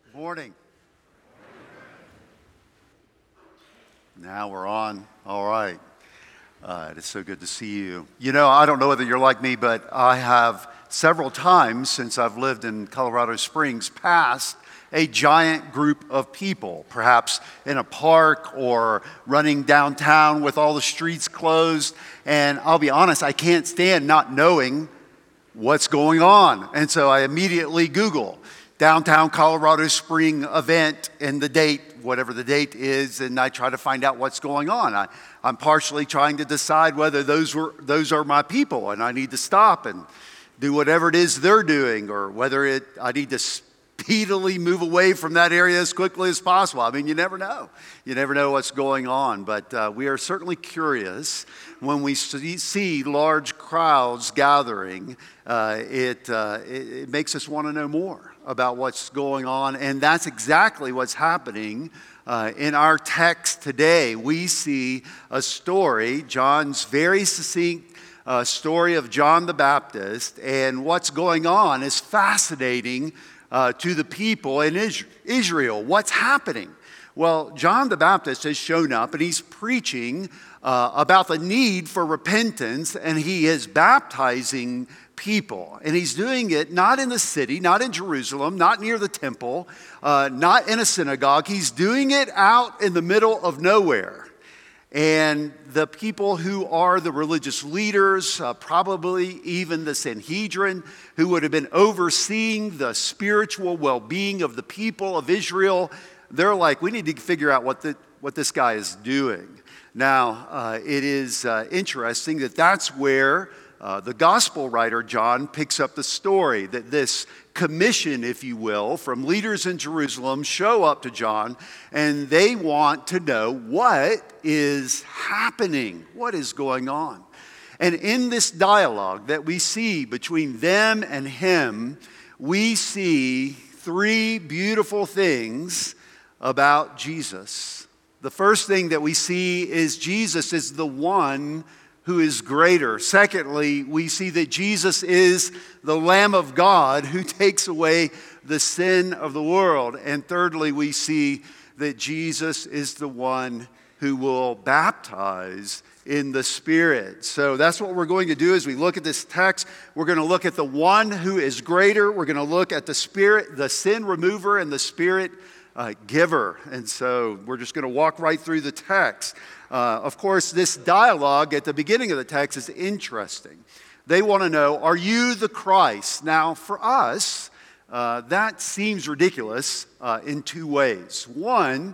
Morning. Now we're on. All right. It is so good to see you. You know, I don't know whether you're like me, but I have several times since I've lived in Colorado Springs passed a giant group of people, perhaps in a park or running downtown with all the streets closed. And I'll be honest, I can't stand not knowing what's going on. And so I immediately Google downtown Colorado Spring event and the date, whatever the date is, and I try to find out what's going on. I'm partially trying to decide whether those are my people and I need to stop and do whatever it is they're doing, or whether I need to speedily move away from that area as quickly as possible. I mean, you never know. You never know what's going on, but we are certainly curious when we see large crowds gathering. It makes us want to know more about what's going on, and that's exactly what's happening in our text today. We see a story, John's very succinct story of John the Baptist, and what's going on is fascinating to the people in Israel. What's happening? Well, John the Baptist has shown up and he's preaching about the need for repentance, and he is baptizing people. And he's doing it not in the city, not in Jerusalem, not near the temple, not in a synagogue. He's doing it out in the middle of nowhere. And the people who are the religious leaders, probably even the Sanhedrin, who would have been overseeing the spiritual well-being of the people of Israel, they're like, we need to figure out what this guy is doing. Now, it is interesting that that's where the gospel writer John picks up the story, that this commission, if you will, from leaders in Jerusalem show up to John, and they want to know what is happening, what is going on. And in this dialogue that we see between them and him, we see three beautiful things about Jesus. The first thing that we see is Jesus is the one who is greater. Secondly, we see that Jesus is the Lamb of God who takes away the sin of the world. And thirdly, we see that Jesus is the one who will baptize in the Spirit. So that's what we're going to do as we look at this text. We're going to look at the one who is greater. We're going to look at the Spirit, the sin remover, and the Spirit giver. And so we're just going to walk right through the text. Of course, this dialogue at the beginning of the text is interesting. They want to know, are you the Christ? Now, for us, that seems ridiculous in two ways. One,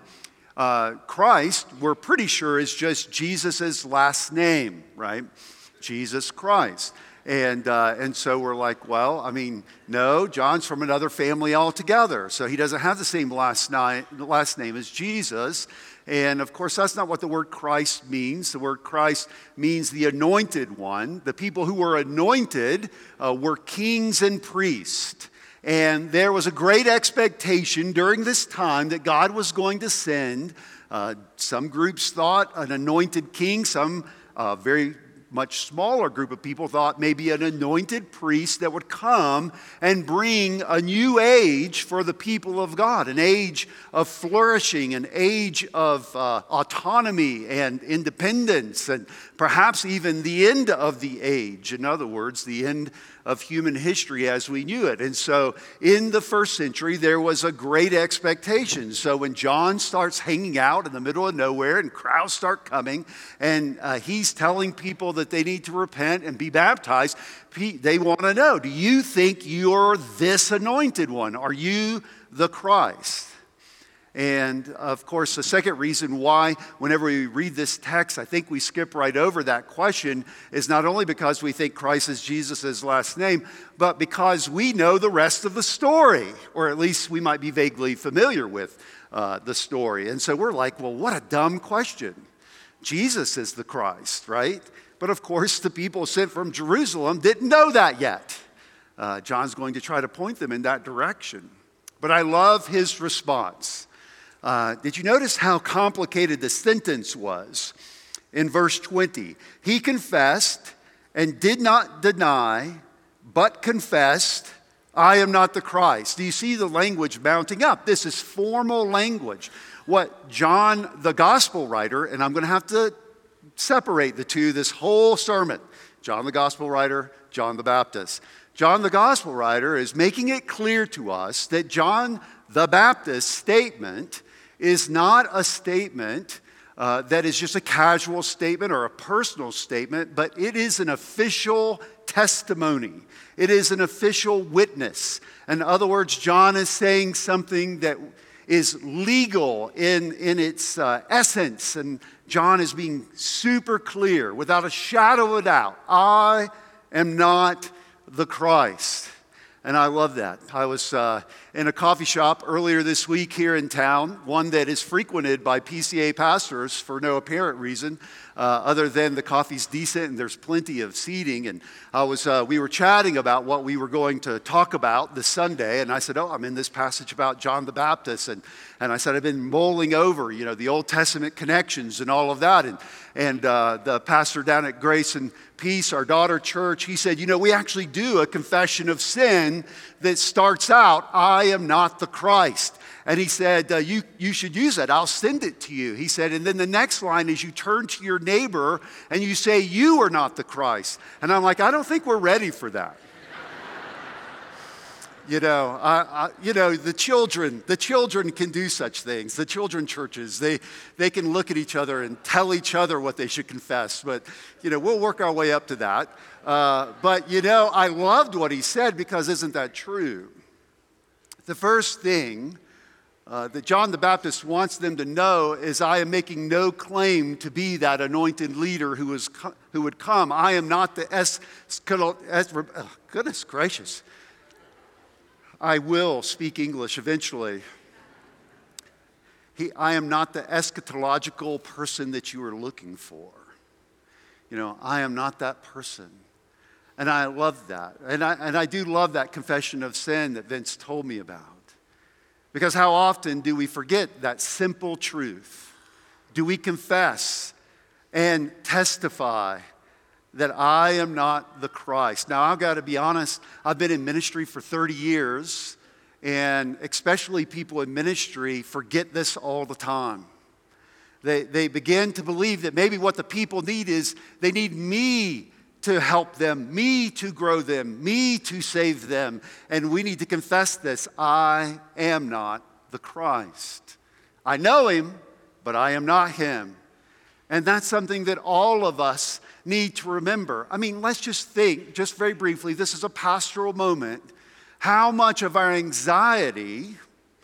Christ, we're pretty sure is just Jesus' last name, right? Jesus Christ. And so we're like, well, I mean, no, John's from another family altogether. So he doesn't have the same last name as Jesus. And of course, that's not what the word Christ means. The word Christ means the anointed one. The people who were anointed were kings and priests. And there was a great expectation during this time that God was going to send, some groups thought, an anointed king. Some very much smaller group of people thought maybe an anointed priest that would come and bring a new age for the people of God, an age of flourishing, an age of autonomy and independence, and perhaps even the end of the age. In other words, the end of human history as we knew it. And so in the first century, there was a great expectation. So when John starts hanging out in the middle of nowhere and crowds start coming, and he's telling people that they need to repent and be baptized, they want to know, do you think you're this anointed one? Are you the Christ? And of course, the second reason why, whenever we read this text, I think we skip right over that question is not only because we think Christ is Jesus' last name, but because we know the rest of the story, or at least we might be vaguely familiar with the story. And so we're like, well, what a dumb question. Jesus is the Christ, right? But of course, the people sent from Jerusalem didn't know that yet. John's going to try to point them in that direction. But I love his response. Did you notice how complicated the sentence was? In verse 20, he confessed and did not deny, but confessed I am not the Christ. Do you see the language mounting up? This is formal language. What John, the gospel writer, and I'm going to have to separate the two this whole sermon. John the gospel writer, John the Baptist. John the gospel writer is making it clear to us that John the Baptist's statement is not a statement that is just a casual statement or a personal statement, but it is an official testimony. It is an official witness. In other words, John is saying something that is legal in its essence, and John is being super clear, without a shadow of a doubt. I am not the Christ. And I love that. I was in a coffee shop earlier this week here in town, one that is frequented by PCA pastors for no apparent reason, other than the coffee's decent and there's plenty of seating. And we were chatting about what we were going to talk about this Sunday, and I said, I'm in this passage about John the Baptist, and I said, I've been mulling over, the Old Testament connections and all of that, and the pastor down at Grace and Peace, our daughter church, he said, we actually do a confession of sin that starts out, I am not the Christ. And he said, you should use that. I'll send it to you. He said, and then the next line is you turn to your neighbor and you say, you are not the Christ. And I'm like, I don't think we're ready for that. The children can do such things. The children churches, they can look at each other and tell each other what they should confess. But, we'll work our way up to that. But I loved what he said, because isn't that true? The first thing that John the Baptist wants them to know is, I am making no claim to be that anointed leader who would come. I am not the goodness gracious. I will speak English eventually. I am not the eschatological person that you are looking for. I am not that person. And I love that. And I do love that confession of sin that Vince told me about. Because how often do we forget that simple truth? Do we confess and testify that I am not the Christ? Now, I've got to be honest, I've been in ministry for 30 years, and especially people in ministry forget this all the time. They begin to believe that maybe what the people need is they need me to help them, me to grow them, me to save them. And we need to confess this: I am not the Christ. I know him, but I am not him. And that's something that all of us need to remember. I mean, let's just think, just very briefly, this is a pastoral moment, how much of our anxiety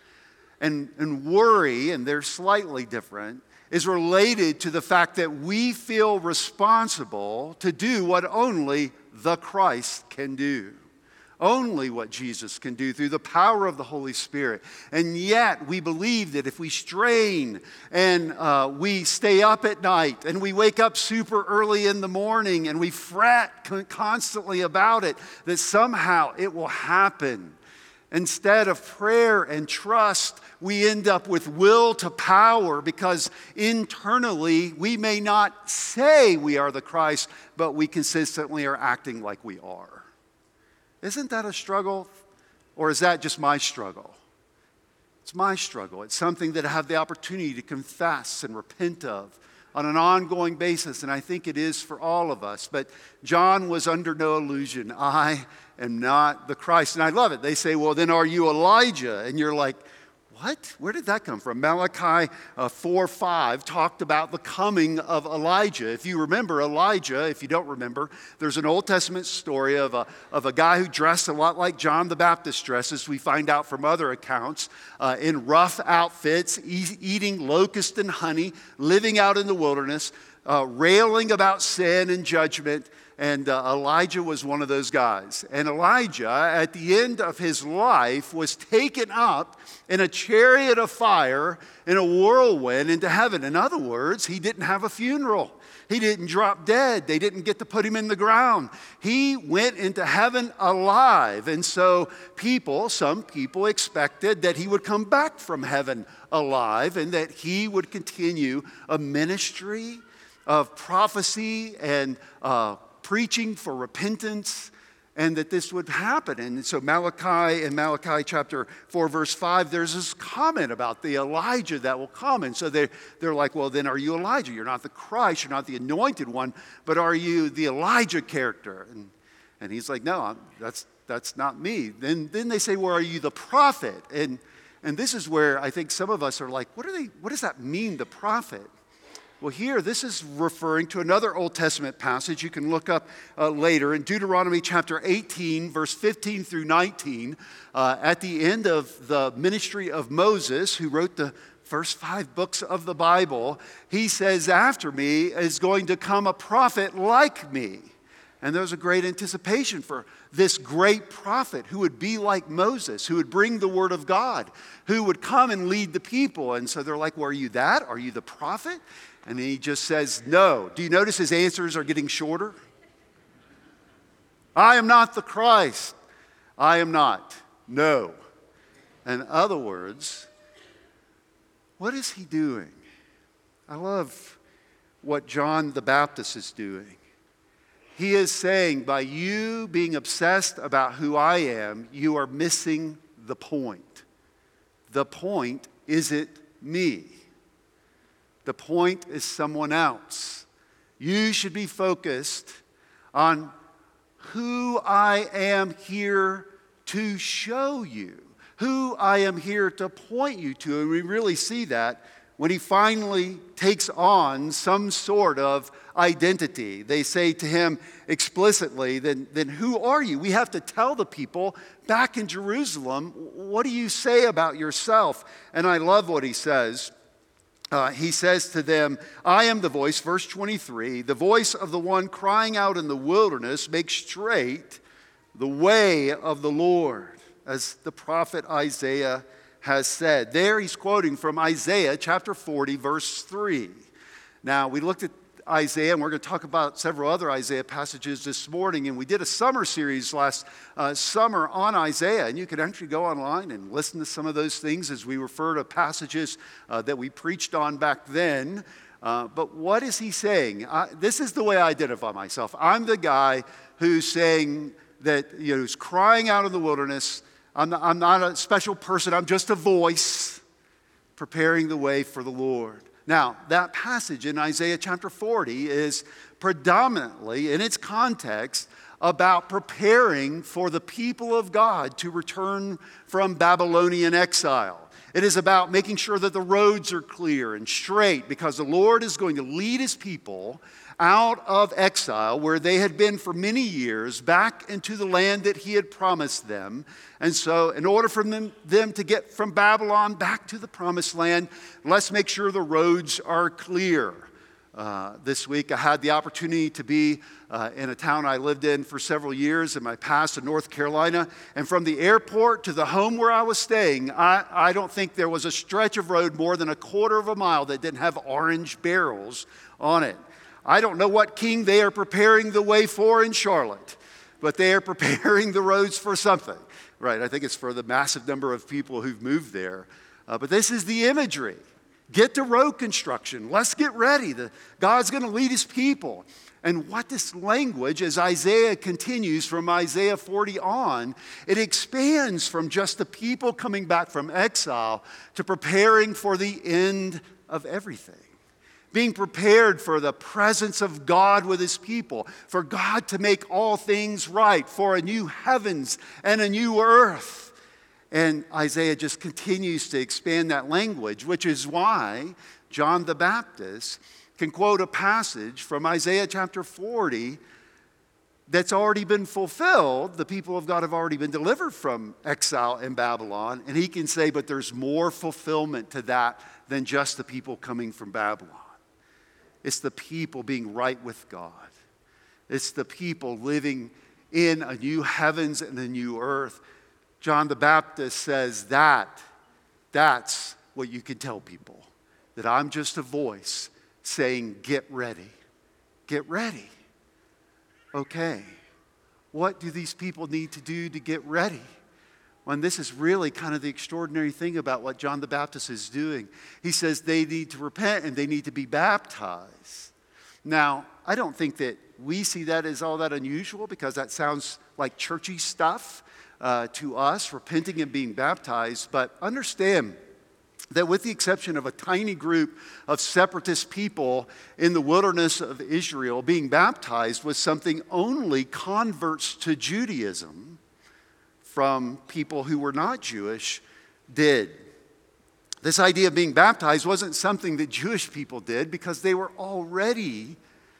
and worry, and they're slightly different, is related to the fact that we feel responsible to do what only the Christ can do. Only what Jesus can do through the power of the Holy Spirit. And yet we believe that if we strain and we stay up at night and we wake up super early in the morning and we fret constantly about it, that somehow it will happen. Instead of prayer and trust, we end up with will to power, because internally we may not say we are the Christ, but we consistently are acting like we are. Isn't that a struggle? Or is that just my struggle? It's my struggle. It's something that I have the opportunity to confess and repent of on an ongoing basis, and I think it is for all of us. But John was under no illusion. I am not the Christ. And I love it. They say, well, then are you Elijah? And you're like, what? Where did that come from? Malachi 4:5 talked about the coming of Elijah. If you remember Elijah, if you don't remember, there's an Old Testament story of a guy who dressed a lot like John the Baptist dresses, we find out from other accounts, in rough outfits, eating locust and honey, living out in the wilderness, railing about sin and judgment. And Elijah was one of those guys. And Elijah, at the end of his life, was taken up in a chariot of fire in a whirlwind into heaven. In other words, he didn't have a funeral. He didn't drop dead. They didn't get to put him in the ground. He went into heaven alive. And so some people expected that he would come back from heaven alive and that he would continue a ministry of prophecy and preaching for repentance and that this would happen. And so Malachi, in Malachi chapter 4, verse 5, there's this comment about the Elijah that will come. And so they're like, well, then are you Elijah? You're not the Christ, you're not the anointed one, but are you the Elijah character? And he's like, no, that's not me. Then they say, well, are you the prophet? And this is where I think some of us are like, what does that mean, the prophet? Well, here, this is referring to another Old Testament passage you can look up later in Deuteronomy chapter 18, verse 15 through 19. At the end of the ministry of Moses, who wrote the first 5 books of the Bible, he says, after me is going to come a prophet like me. And there was a great anticipation for this great prophet who would be like Moses, who would bring the word of God, who would come and lead the people. And so they're like, well, are you that? Are you the prophet? And he just says, no. Do you notice his answers are getting shorter? I am not the Christ. I am not. No. In other words, what is he doing? I love what John the Baptist is doing. He is saying, by you being obsessed about who I am, you are missing the point. The point isn't me. The point is someone else. You should be focused on who I am here to show you, who I am here to point you to. And we really see that when he finally takes on some sort of identity. They say to him explicitly, then who are you? We have to tell the people back in Jerusalem, what do you say about yourself? And I love what he says. He says to them, I am the voice, verse 23, the voice of the one crying out in the wilderness, make straight the way of the Lord, as the prophet Isaiah has said. There he's quoting from Isaiah chapter 40, verse 3. Now, we looked at Isaiah, and we're going to talk about several other Isaiah passages this morning, and we did a summer series last summer on Isaiah, and you can actually go online and listen to some of those things as we refer to passages that we preached on back then. But what is he saying? This is the way I identify myself. I'm the guy who's saying that, who's crying out in the wilderness. I'm not a special person. I'm just a voice preparing the way for the Lord. Now, that passage in Isaiah chapter 40 is predominantly, in its context, about preparing for the people of God to return from Babylonian exile. It is about making sure that the roads are clear and straight, because the Lord is going to lead his people out of exile, where they had been for many years, back into the land that he had promised them. And so in order for them to get from Babylon back to the promised land, let's make sure the roads are clear. This week I had the opportunity to be in a town I lived in for several years in my past in North Carolina. And from the airport to the home where I was staying, I don't think there was a stretch of road more than a quarter of a mile that didn't have orange barrels on it. I don't know what king they are preparing the way for in Charlotte, but they are preparing the roads for something. Right, I think it's for the massive number of people who've moved there. But this is the imagery. Get to road construction. Let's get ready. God's going to lead his people. And what this language, as Isaiah continues from Isaiah 40 on, it expands from just the people coming back from exile to preparing for the end of everything. Being prepared for the presence of God with his people, for God to make all things right, for a new heavens and a new earth. And Isaiah just continues to expand that language, which is why John the Baptist can quote a passage from Isaiah chapter 40 that's already been fulfilled. The people of God have already been delivered from exile in Babylon. And he can say, but there's more fulfillment to that than just the people coming from Babylon. It's the people being right with God. It's the people living in a new heavens and a new earth. John the Baptist says that's what you can tell people. That I'm just a voice saying, get ready. Get ready. Okay, what do these people need to do to get ready? And this is really kind of the extraordinary thing about what John the Baptist is doing. He says they need to repent and they need to be baptized. Now, I don't think that we see that as all that unusual, because that sounds like churchy stuff to us, repenting and being baptized. But understand that with the exception of a tiny group of separatist people in the wilderness of Israel, being baptized was something only converts to Judaism from people who were not Jewish did. This idea of being baptized wasn't something that Jewish people did because they were already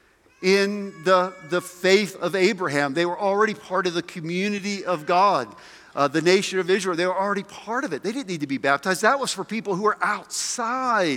in the faith of Abraham. They were already part of the community of God. The nation of Israel, they were already part of it. They didn't need to be baptized. That was for people who were outside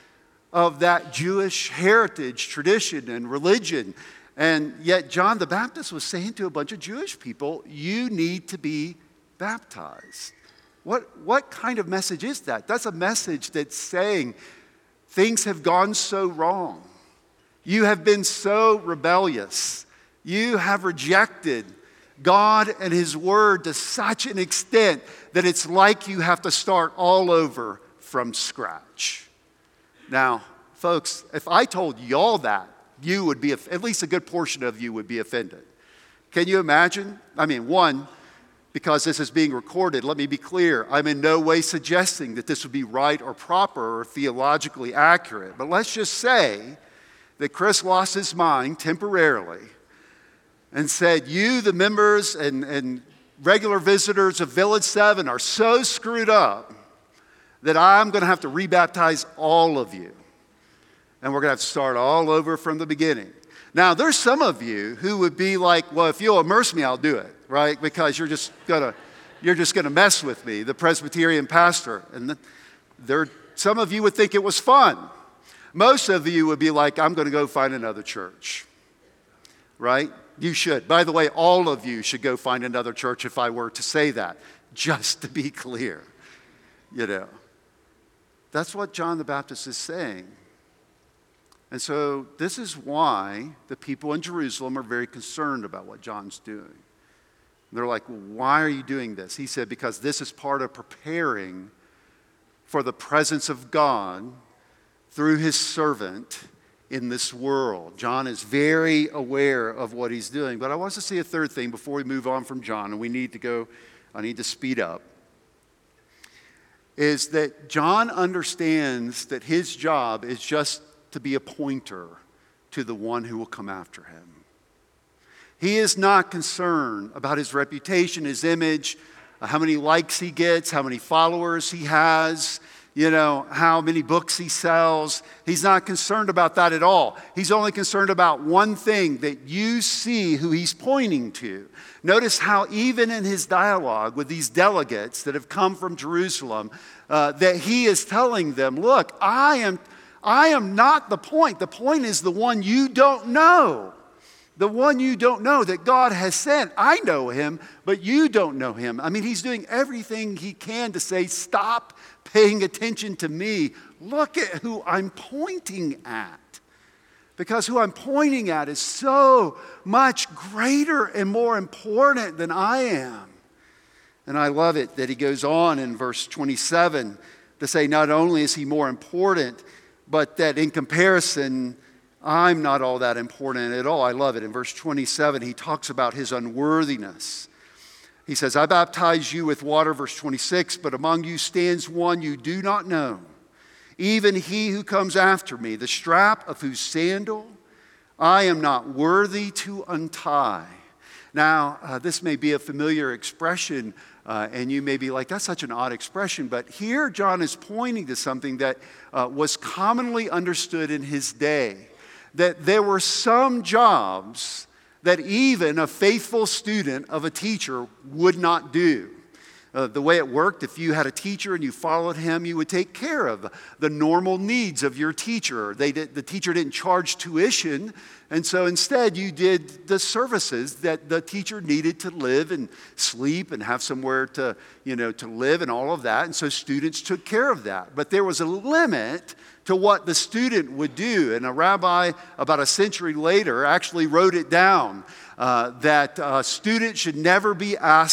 of that Jewish heritage, tradition, and religion. And yet John the Baptist was saying to a bunch of Jewish people, you need to be baptized. What kind of message is that? That's a message that's saying things have gone so wrong. You have been so rebellious. You have rejected God and His Word to such an extent that it's like you have to start all over from scratch. Now, folks, if I told y'all that, you would be, at least a good portion of you would be offended. Can you imagine? I mean, one, because this is being recorded, let me be clear. I'm in no way suggesting that this would be right or proper or theologically accurate. But let's just say that Chris lost his mind temporarily and said, you, the members and regular visitors of Village 7, are so screwed up that I'm going to have to rebaptize all of you. And we're going to have to start all over from the beginning. Now, there's some of you who would be like, well, if you'll immerse me, I'll do it, right? Because you're just going to mess with me, the Presbyterian pastor. And some of you would think it was fun. Most of you would be like, I'm going to go find another church, right? You should. By the way, all of you should go find another church if I were to say that, just to be clear. You know, that's what John the Baptist is saying. And so this is why the people in Jerusalem are very concerned about what John's doing. They're like, well, why are you doing this? He said, because this is part of preparing for the presence of God through His servant in this world. John is very aware of what he's doing. But I want us to see a third thing before we move on from John, and I need to speed up, is that John understands that his job is just to be a pointer to the one who will come after him. He is not concerned about his reputation, his image, how many likes he gets, how many followers he has, how many books he sells. He's not concerned about that at all. He's only concerned about one thing, that you see who he's pointing to. Notice how even in his dialogue with these delegates that have come from Jerusalem, that he is telling them, look, I am not the point. The point is the one you don't know. The one you don't know that God has sent. I know him, but you don't know him. I mean, he's doing everything he can to say, stop paying attention to me. Look at who I'm pointing at. Because who I'm pointing at is so much greater and more important than I am. And I love it that he goes on in verse 27 to say not only is he more important, but that in comparison, I'm not all that important at all. I love it. In verse 27, he talks about his unworthiness. He says, I baptize you with water, verse 26, but among you stands one you do not know, even he who comes after me, the strap of whose sandal I am not worthy to untie. Now, this may be a familiar expression, and you may be like, that's such an odd expression, but here John is pointing to something that was commonly understood in his day, that there were some jobs that even a faithful student of a teacher would not do. The way it worked, if you had a teacher and you followed him, you would take care of the normal needs of your teacher. The teacher didn't charge tuition, and so instead you did the services that the teacher needed to live and sleep and have somewhere to live and all of that. And so students took care of that. But there was a limit to what the student would do. And a rabbi about a century later actually wrote it down that students should never be asked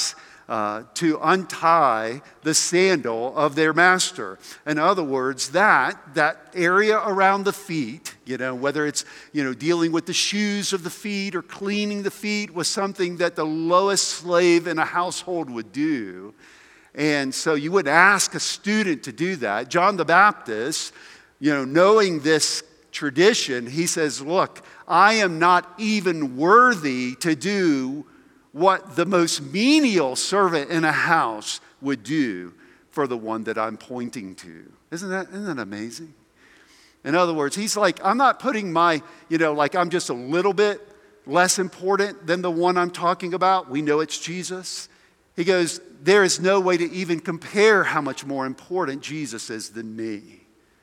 to untie the sandal of their master. In other words, that area around the feet, whether it's, dealing with the shoes of the feet or cleaning the feet, was something that the lowest slave in a household would do. And so you would ask a student to do that. John the Baptist, knowing this tradition, he says, look, I am not even worthy to do what the most menial servant in a house would do for the one that I'm pointing to. Isn't that amazing? In other words, he's like, I'm not putting my, like I'm just a little bit less important than the one I'm talking about. We know it's Jesus. He goes, there is no way to even compare how much more important Jesus is than me.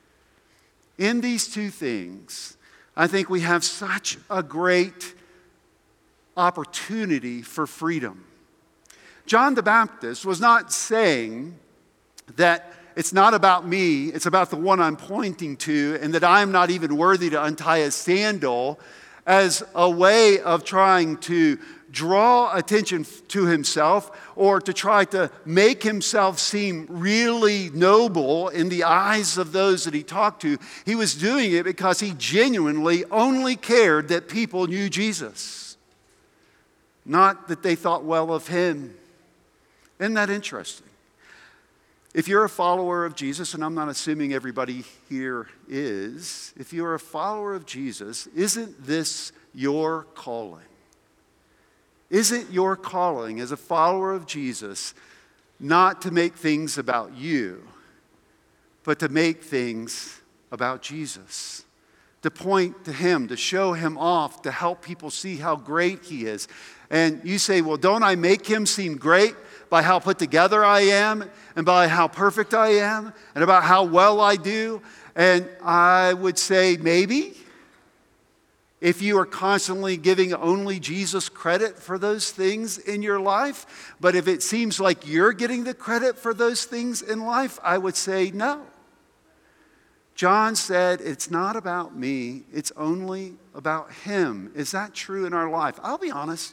In these two things, I think we have such a great opportunity for freedom. John the Baptist was not saying that it's not about me, it's about the one I'm pointing to, and that I'm not even worthy to untie a sandal as a way of trying to draw attention to himself or to try to make himself seem really noble in the eyes of those that he talked to. He was doing it because he genuinely only cared that people knew Jesus, not that they thought well of him. Isn't that interesting? If you're a follower of Jesus, and I'm not assuming everybody here is, if you're a follower of Jesus, isn't this your calling? Is it your calling as a follower of Jesus not to make things about you, but to make things about Jesus? To point to him, to show him off, to help people see how great he is. And you say, well, don't I make him seem great by how put together I am and by how perfect I am and about how well I do? And I would say maybe. If you are constantly giving only Jesus credit for those things in your life, but if it seems like you're getting the credit for those things in life, I would say no. John said, it's not about me, it's only about him. Is that true in our life? I'll be honest.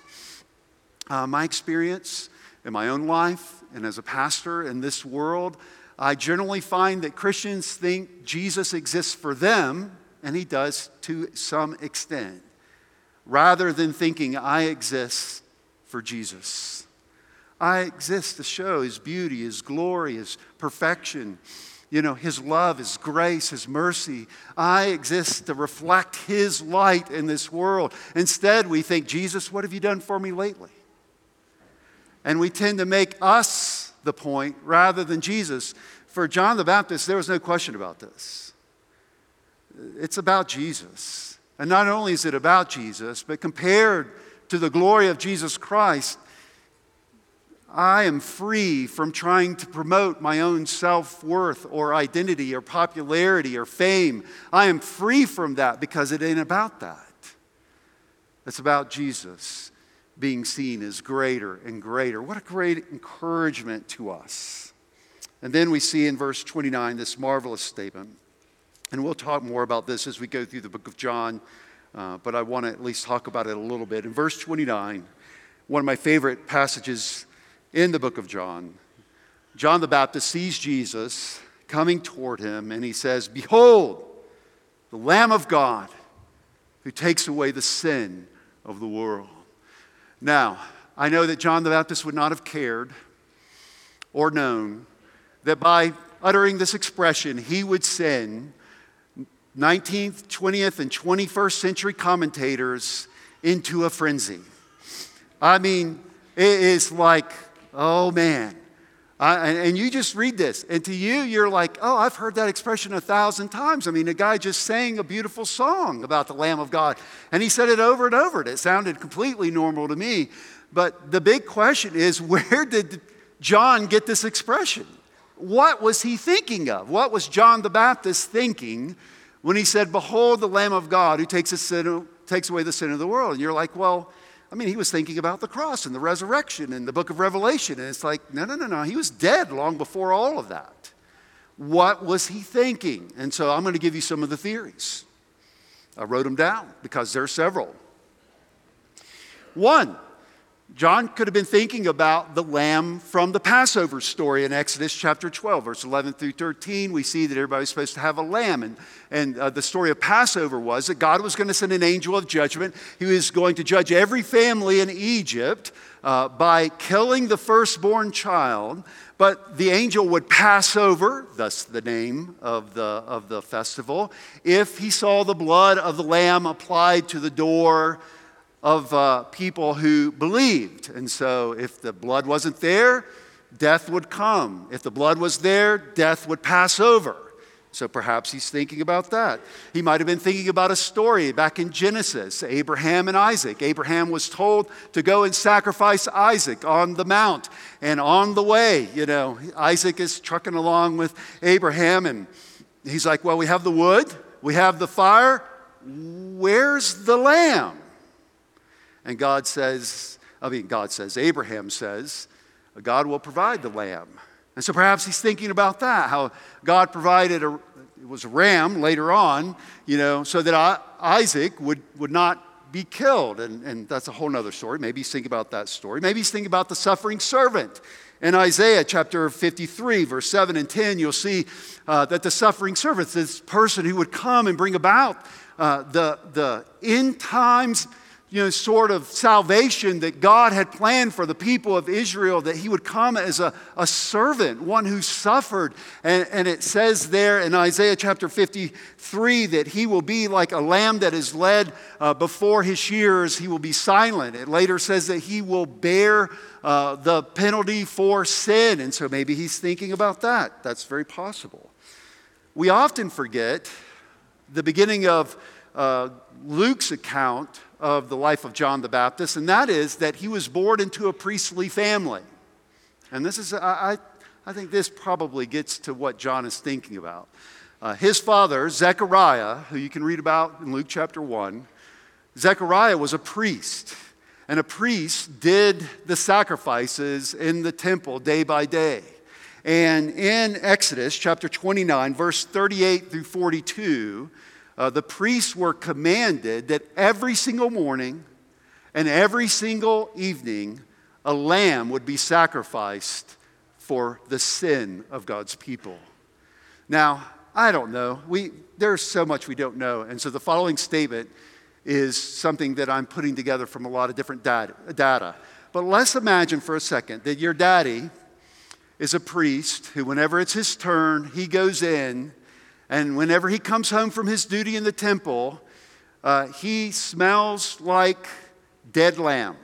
My experience in my own life and as a pastor in this world, I generally find that Christians think Jesus exists for them, and he does to some extent, rather than thinking I exist for Jesus. I exist to show his beauty, his glory, his perfection, his love, his grace, his mercy. I exist to reflect his light in this world. Instead, we think, Jesus, what have you done for me lately? And we tend to make us the point rather than Jesus. For John the Baptist, there was no question about this. It's about Jesus. And not only is it about Jesus, but compared to the glory of Jesus Christ, I am free from trying to promote my own self-worth or identity or popularity or fame. I am free from that because it ain't about that. It's about Jesus being seen as greater and greater. What a great encouragement to us. And then we see in verse 29 this marvelous statement. And we'll talk more about this as we go through the book of John, but I want to at least talk about it a little bit. In verse 29, one of my favorite passages in the book of John, John the Baptist sees Jesus coming toward him, and he says, "Behold, the Lamb of God who takes away the sin of the world." Now, I know that John the Baptist would not have cared or known that by uttering this expression, he would send 19th, 20th, and 21st century commentators into a frenzy. I mean, it is like, oh man. And you just read this, and to you, you're like, oh, I've heard that expression 1,000 times. I mean, a guy just sang a beautiful song about the Lamb of God, and he said it over and over, and it sounded completely normal to me. But the big question is, where did John get this expression? What was he thinking of? What was John the Baptist thinking when he said, "Behold the Lamb of God who takes away the sin of the world"? And you're like, well, I mean, he was thinking about the cross and the resurrection and the book of Revelation. And it's like, no. He was dead long before all of that. What was he thinking? And so I'm going to give you some of the theories. I wrote them down because there are several. One, John could have been thinking about the lamb from the Passover story in Exodus chapter 12, verse 11 through 13. We see that everybody's supposed to have a lamb. And the story of Passover was that God was going to send an angel of judgment. He was going to judge every family in Egypt by killing the firstborn child. But the angel would pass over, thus the name of the festival, if he saw the blood of the lamb applied to the door of people who believed. And so if the blood wasn't there, death would come. If the blood was there, death would pass over. So perhaps he's thinking about that. He might have been thinking about a story back in Genesis, Abraham and Isaac. Abraham was told to go and sacrifice Isaac on the mount. And on the way, Isaac is trucking along with Abraham, and he's like, well, we have the wood, we have the fire, where's the lamb? And Abraham says, God will provide the lamb. And so perhaps he's thinking about that, how God provided it was a ram later on, so that Isaac would not be killed. And that's a whole other story. Maybe he's thinking about that story. Maybe he's thinking about the suffering servant. In Isaiah chapter 53, verse 7 and 10, you'll see that the suffering servant, this person who would come and bring about the end times sort of salvation that God had planned for the people of Israel, that he would come as a servant, one who suffered. And it says there in Isaiah chapter 53 that he will be like a lamb that is led before his shearers. He will be silent. It later says that he will bear the penalty for sin. And so maybe he's thinking about that. That's very possible. We often forget the beginning of Luke's account of the life of John the Baptist, and that is that he was born into a priestly family. And this is, I think this probably gets to what John is thinking about. His father, Zechariah, who you can read about in Luke chapter 1, Zechariah was a priest, and a priest did the sacrifices in the temple day by day. And in Exodus chapter 29, verse 38 through 42, the priests were commanded that every single morning and every single evening, a lamb would be sacrificed for the sin of God's people. Now, I don't know. There's so much we don't know. And so the following statement is something that I'm putting together from a lot of different data. But let's imagine for a second that your daddy is a priest who, whenever it's his turn, he goes in. And whenever he comes home from his duty in the temple, he smells like dead lamb.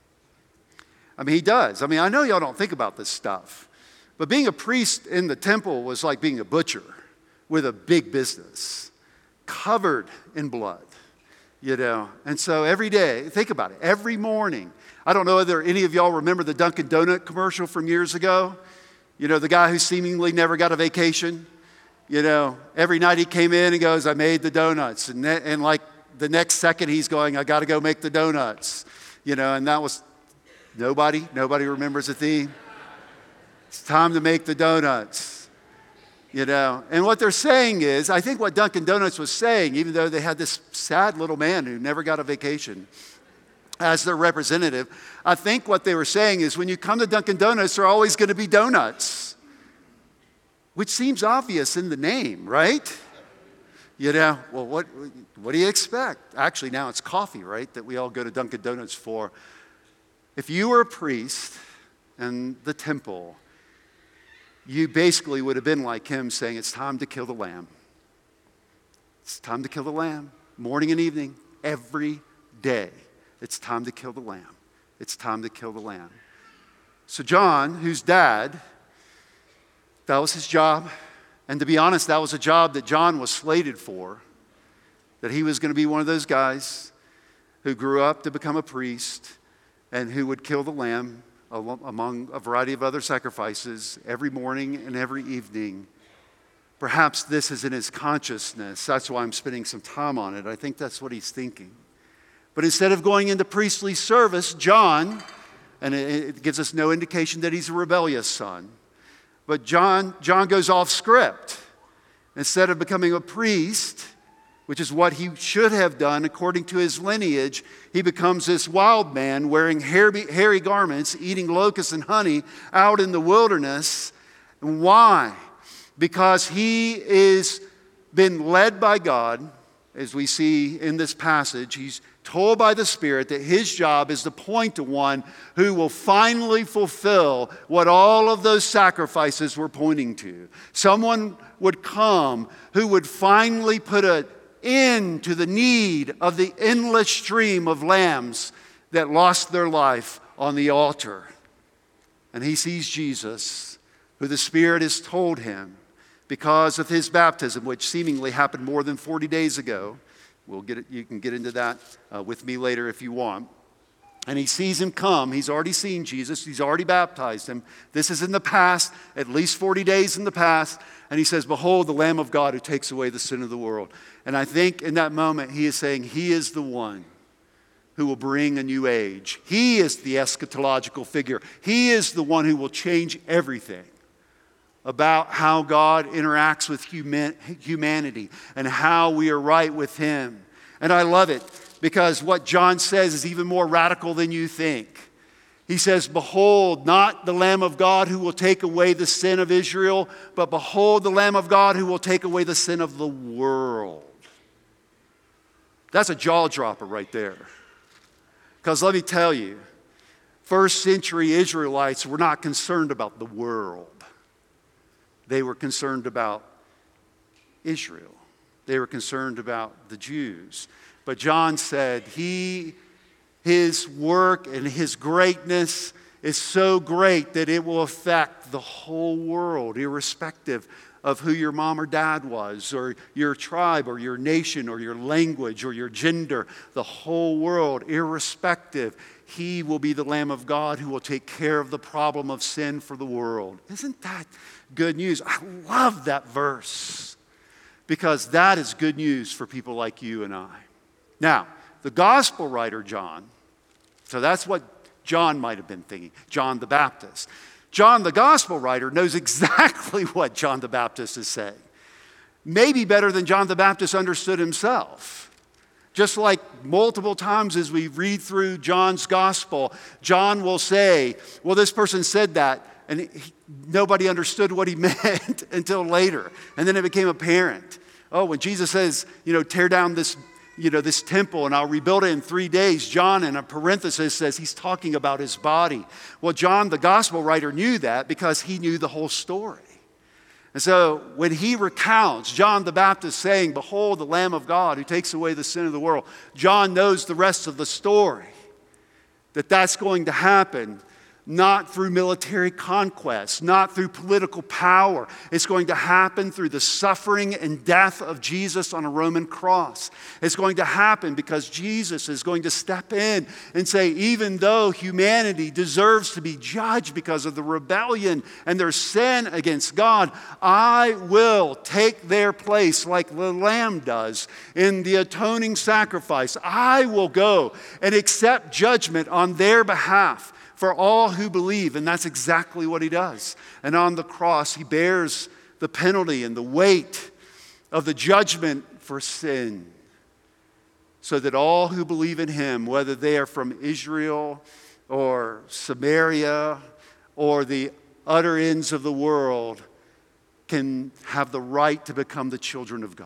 I mean, he does. I mean, I know y'all don't think about this stuff. But being a priest in the temple was like being a butcher with a big business, covered in blood, And so every day, think about it, every morning. I don't know whether any of y'all remember the Dunkin' Donut commercial from years ago. The guy who seemingly never got a vacation. Every night he came in and goes, I made the donuts. And like the next second he's going, I got to go make the donuts. And that was, nobody remembers the theme. It's time to make the donuts. And what they're saying is, I think what Dunkin' Donuts was saying, even though they had this sad little man who never got a vacation as their representative, I think what they were saying is when you come to Dunkin' Donuts, there are always going to be donuts. Which seems obvious in the name, right? Well, what do you expect? Actually, now it's coffee, right, that we all go to Dunkin' Donuts for. If you were a priest in the temple, you basically would have been like him saying, it's time to kill the lamb. It's time to kill the lamb. Morning and evening, every day. It's time to kill the lamb. It's time to kill the lamb. So John, whose dad, that was his job. And to be honest, that was a job that John was slated for. That he was going to be one of those guys who grew up to become a priest and who would kill the lamb among a variety of other sacrifices every morning and every evening. Perhaps this is in his consciousness. That's why I'm spending some time on it. I think that's what he's thinking. But instead of going into priestly service, John, and it gives us no indication that he's a rebellious son, but John goes off script. Instead of becoming a priest, which is what he should have done according to his lineage, he becomes this wild man wearing hairy garments, eating locusts and honey out in the wilderness. And why? Because he is been led by God, as we see in this passage. He's told by the Spirit that his job is to point to one who will finally fulfill what all of those sacrifices were pointing to. Someone would come who would finally put an end to the need of the endless stream of lambs that lost their life on the altar. And he sees Jesus, who the Spirit has told him, because of his baptism, which seemingly happened more than 40 days ago. You can get into that with me later if you want. And he sees him come. He's already seen Jesus. He's already baptized him. This is in the past, at least 40 days in the past. And he says, "Behold, the Lamb of God who takes away the sin of the world." And I think in that moment he is saying he is the one who will bring a new age. He is the eschatological figure. He is the one who will change everything about how God interacts with humanity and how we are right with him. And I love it because what John says is even more radical than you think. He says, "Behold, not the Lamb of God who will take away the sin of Israel, but behold the Lamb of God who will take away the sin of the world." That's a jaw dropper right there. Because let me tell you, first century Israelites were not concerned about the world. They were concerned about Israel. They were concerned about the Jews. But John said his work and his greatness is so great that it will affect the whole world, irrespective of who your mom or dad was, or your tribe, or your nation, or your language, or your gender. The whole world, irrespective. He will be the Lamb of God who will take care of the problem of sin for the world. Isn't that good news? I love that verse because that is good news for people like you and I. Now, the gospel writer John, so that's what John might have been thinking, John the Baptist. John the gospel writer knows exactly what John the Baptist is saying. Maybe better than John the Baptist understood himself. Just like multiple times as we read through John's gospel, John will say, well, this person said that, and nobody understood what he meant until later. And then it became apparent. Oh, when Jesus says, tear down this temple and I'll rebuild it in 3 days, John in a parenthesis says he's talking about his body. Well, John, the gospel writer, knew that because he knew the whole story. And so when he recounts John the Baptist saying, "Behold the Lamb of God who takes away the sin of the world," John knows the rest of the story. That's going to happen not through military conquest, not through political power. It's going to happen through the suffering and death of Jesus on a Roman cross. It's going to happen because Jesus is going to step in and say, even though humanity deserves to be judged because of the rebellion and their sin against God, I will take their place like the Lamb does in the atoning sacrifice. I will go and accept judgment on their behalf for all who believe, and that's exactly what he does. And on the cross, he bears the penalty and the weight of the judgment for sin, so that all who believe in him, whether they are from Israel or Samaria or the utter ends of the world, can have the right to become the children of God.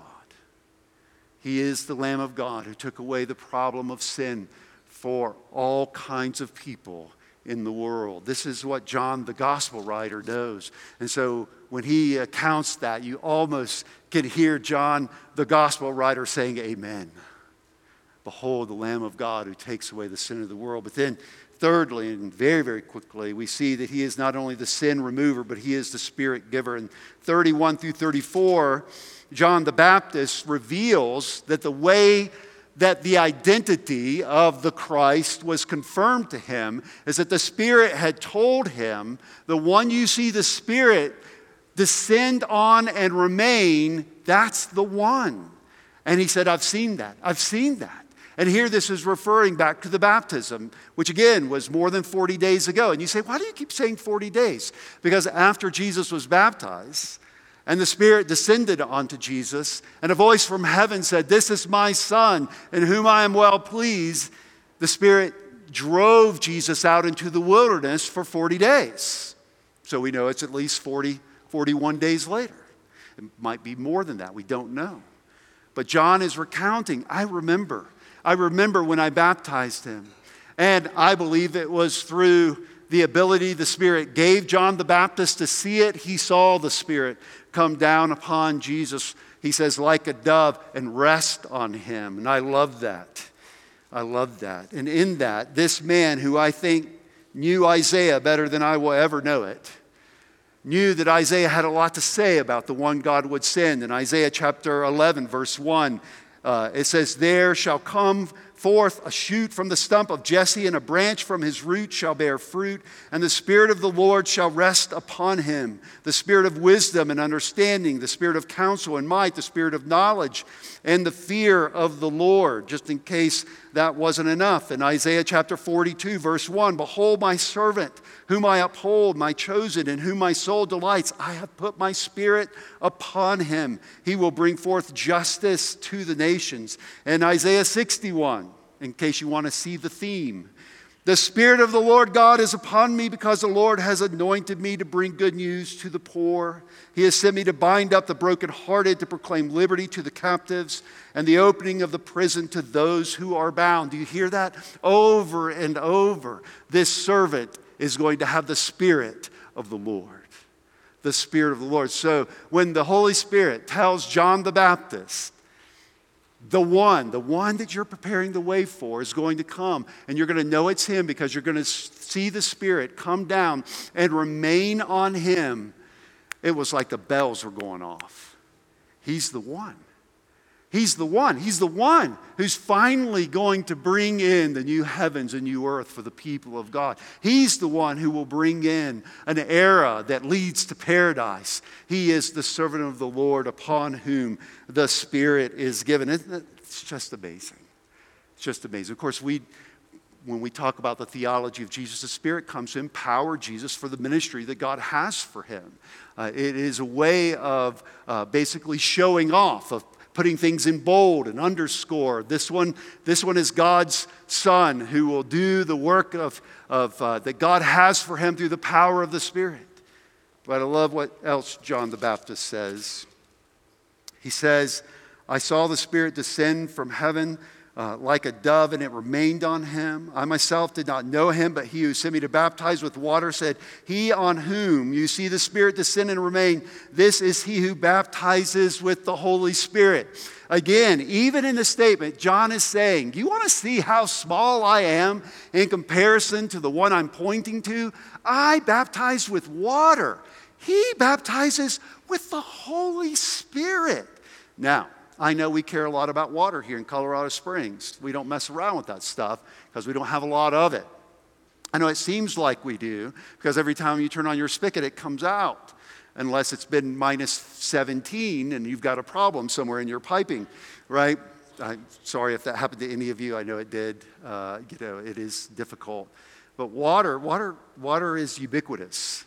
He is the Lamb of God who took away the problem of sin for all kinds of people in the world. This is what John, the gospel writer, knows. And so when he accounts that, you almost can hear John, the gospel writer, saying, "Amen. Behold, the Lamb of God who takes away the sin of the world." But then thirdly, and very, very quickly, we see that he is not only the sin remover, but he is the Spirit giver. In 31 through 34, John the Baptist reveals that the way that the identity of the Christ was confirmed to him is that the Spirit had told him, the one you see the Spirit descend on and remain, that's the one. And he said, I've seen that. I've seen that. And here this is referring back to the baptism, which again was more than 40 days ago. And you say, why do you keep saying 40 days? Because after Jesus was baptized, And the Spirit descended onto Jesus, and a voice from heaven said, "This is my Son, in whom I am well pleased." The Spirit drove Jesus out into the wilderness for 40 days. So we know it's at least 41 days later. It might be more than that. We don't know. But John is recounting, I remember when I baptized him. And I believe it was through the ability the Spirit gave John the Baptist to see it. He saw the Spirit come down upon Jesus, he says, like a dove, and rest on him. And I love that. I love that. And in that, this man who I think knew Isaiah better than I will ever know it, knew that Isaiah had a lot to say about the one God would send. In Isaiah chapter 11, verse 1, it says, "There shall come forth a shoot from the stump of Jesse, and a branch from his root shall bear fruit. And the Spirit of the Lord shall rest upon him, the Spirit of wisdom and understanding, the Spirit of counsel and might, the Spirit of knowledge and the fear of the Lord." Just in case that wasn't enough, in Isaiah chapter 42, verse 1, "Behold my servant, whom I uphold, my chosen, in whom my soul delights. I have put my Spirit upon him. He will bring forth justice to the nations." And Isaiah 61, in case you want to see the theme, "The Spirit of the Lord God is upon me, because the Lord has anointed me to bring good news to the poor. He has sent me to bind up the brokenhearted, to proclaim liberty to the captives, and the opening of the prison to those who are bound." Do you hear that? Over and over, this servant is going to have the Spirit of the Lord. The Spirit of the Lord. So when the Holy Spirit tells John the Baptist, the one that you're preparing the way for is going to come, and you're going to know it's him because you're going to see the Spirit come down and remain on him, it was like the bells were going off. He's the one. He's the one. He's the one who's finally going to bring in the new heavens and new earth for the people of God. He's the one who will bring in an era that leads to paradise. He is the servant of the Lord upon whom the Spirit is given. It's just amazing. It's just amazing. Of course, when we talk about the theology of Jesus, the Spirit comes to empower Jesus for the ministry that God has for him. It is a way of basically showing off, of putting things in bold and underscore. This one is God's Son who will do the work that God has for him through the power of the Spirit. But I love what else John the Baptist says. He says, "I saw the Spirit descend from heaven like a dove, and it remained on him. I myself did not know him, but he who sent me to baptize with water said, 'He on whom you see the Spirit descend and remain, this is he who baptizes with the Holy Spirit.'" Again, even in the statement, John is saying, do you want to see how small I am in comparison to the one I'm pointing to? I baptize with water. He baptizes with the Holy Spirit. Now, I know we care a lot about water here in Colorado Springs. We don't mess around with that stuff because we don't have a lot of it. I know it seems like we do because every time you turn on your spigot, it comes out. Unless it's been minus 17 and you've got a problem somewhere in your piping, right? I'm sorry if that happened to any of you. I know it did. It is difficult. But water is ubiquitous,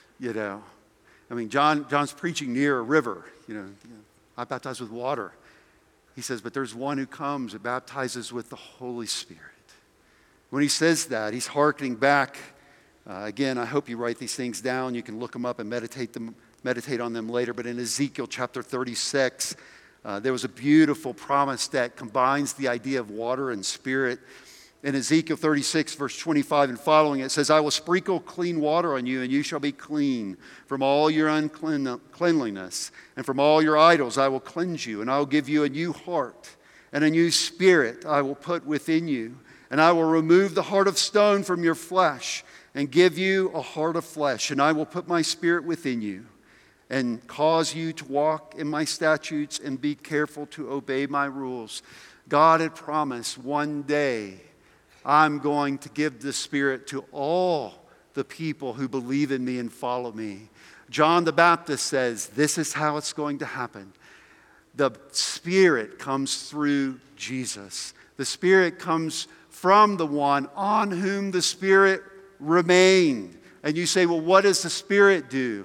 I mean, John's preaching near a river, I baptize with water. He says, but there's one who comes that baptizes with the Holy Spirit. When he says that, he's hearkening back. Again, I hope you write these things down. You can look them up and meditate on them later. But in Ezekiel chapter 36, there was a beautiful promise that combines the idea of water and spirit. In Ezekiel 36, verse 25 and following, it says, "I will sprinkle clean water on you, and you shall be clean. From all your uncleanliness and from all your idols I will cleanse you, and I will give you a new heart, and a new spirit I will put within you. And I will remove the heart of stone from your flesh, and give you a heart of flesh. And I will put my Spirit within you, and cause you to walk in my statutes and be careful to obey my rules." God had promised one day, I'm going to give the Spirit to all the people who believe in me and follow me. John the Baptist says, this is how it's going to happen. The Spirit comes through Jesus. The Spirit comes from the one on whom the Spirit remained. And you say, well, what does the Spirit do?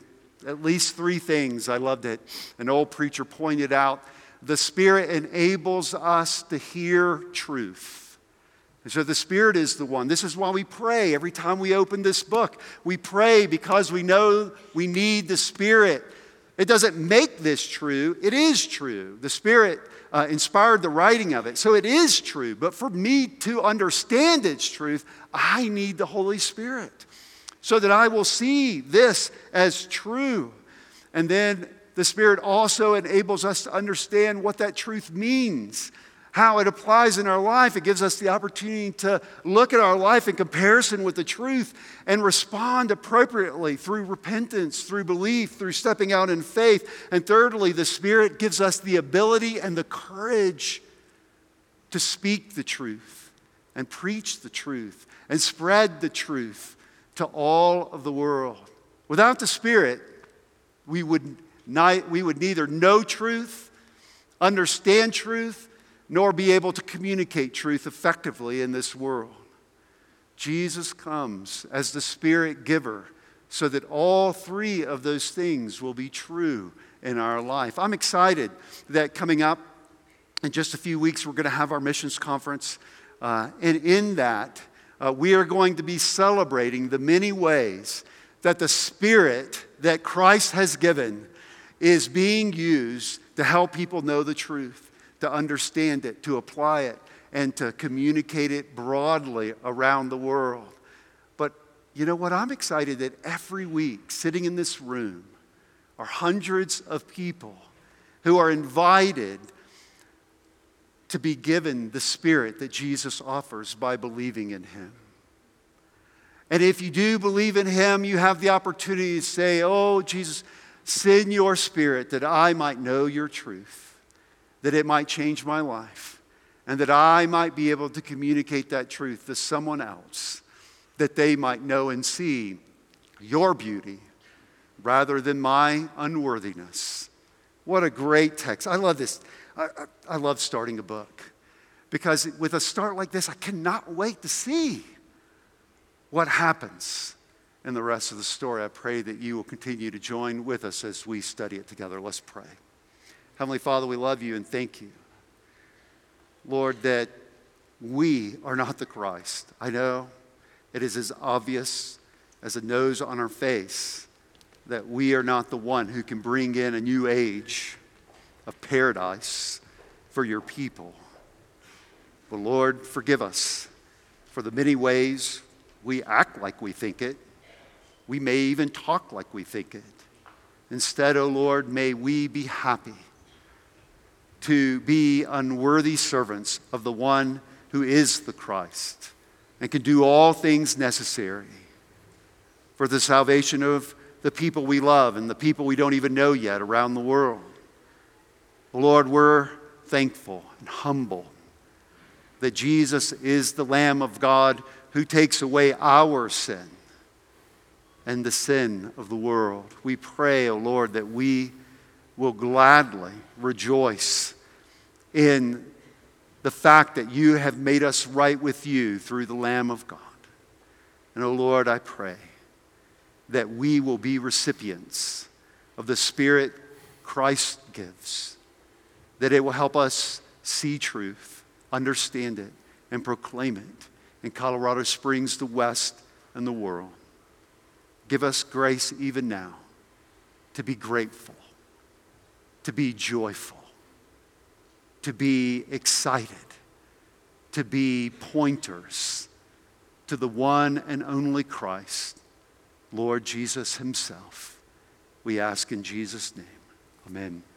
at least three things. I loved it. An old preacher pointed out, the Spirit enables us to hear truth. And so the Spirit is the one. This is why we pray every time we open this book. We pray because we know we need the Spirit. It doesn't make this true. It is true. The Spirit inspired the writing of it. So it is true. But for me to understand its truth, I need the Holy Spirit so that I will see this as true. And then the Spirit also enables us to understand what that truth means, how it applies in our life. It gives us the opportunity to look at our life in comparison with the truth and respond appropriately through repentance, through belief, through stepping out in faith. And thirdly, the Spirit gives us the ability and the courage to speak the truth and preach the truth and spread the truth to all of the world. Without the Spirit, we would neither know truth, understand truth, nor be able to communicate truth effectively in this world. Jesus comes as the Spirit giver so that all three of those things will be true in our life. I'm excited that coming up in just a few weeks, we're going to have our missions conference. And in that, we are going to be celebrating the many ways that the Spirit that Christ has given is being used to help people know the truth, to understand it, to apply it, and to communicate it broadly around the world. But you know what? I'm excited that every week, sitting in this room, are hundreds of people who are invited to be given the Spirit that Jesus offers by believing in Him. And if you do believe in Him, you have the opportunity to say, "Oh, Jesus, send your Spirit that I might know your truth, that it might change my life, and that I might be able to communicate that truth to someone else, that they might know and see your beauty rather than my unworthiness." What a great text. I love this. I love starting a book because with a start like this, I cannot wait to see what happens in the rest of the story. I pray that you will continue to join with us as we study it together. Let's pray. Heavenly Father, we love you and thank you, Lord, that we are not the Christ. I know it is as obvious as a nose on our face that we are not the one who can bring in a new age of paradise for your people. But Lord, forgive us for the many ways we act like we think it. We may even talk like we think it. Instead, O Lord, may we be happy to be unworthy servants of the one who is the Christ and can do all things necessary for the salvation of the people we love and the people we don't even know yet around the world. Lord, we're thankful and humble that Jesus is the Lamb of God who takes away our sin and the sin of the world. We pray, O Lord, that we will gladly rejoice in the fact that you have made us right with you through the Lamb of God. And, O Lord, I pray that we will be recipients of the Spirit Christ gives, that it will help us see truth, understand it, and proclaim it in Colorado Springs, the West, and the world. Give us grace even now to be grateful, to be joyful, to be excited, to be pointers to the one and only Christ, Lord Jesus himself. We ask in Jesus' name. Amen.